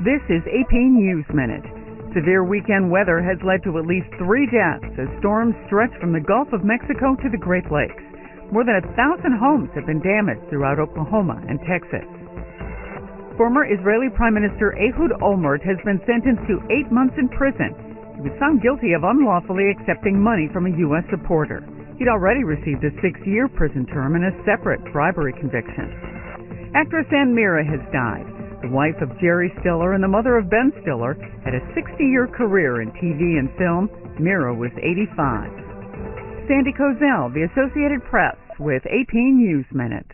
This is AP News Minute. Severe weekend weather has led to at least 3 deaths as storms stretch from the Gulf of Mexico to the Great Lakes. More than 1,000 homes have been damaged throughout Oklahoma and Texas. Former Israeli Prime Minister Ehud Olmert has been sentenced to 8 months in prison. He was found guilty of unlawfully accepting money from a U.S. supporter. He'd already received a 6-year prison term in a separate bribery conviction. Actress Ann Mira has died. The wife of Jerry Stiller and the mother of Ben Stiller had a 60-year career in TV and film. Mira was 85. Sandy Kozel, The Associated Press, with AP News Minute.